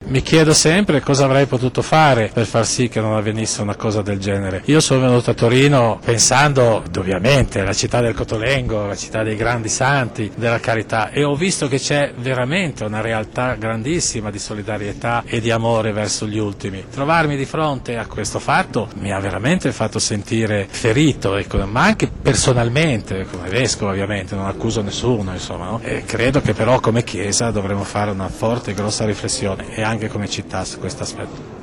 Mi chiedo sempre cosa avrei potuto fare per far sì che non avvenisse una cosa del genere. Io sono venuto a Torino pensando, ovviamente, alla città del Cotolengo, la città dei grandi santi, della carità, e ho visto che c'è veramente una realtà grandissima di solidarietà e di amore verso gli ultimi. Trovarmi di fronte a questo fatto mi ha veramente fatto sentire ferito, ma anche personalmente, come vescovo ovviamente, non accuso nessuno, insomma, no? E credo che però come Chiesa dovremmo fare una forte e grossa riflessione, e anche come città, su questo aspetto.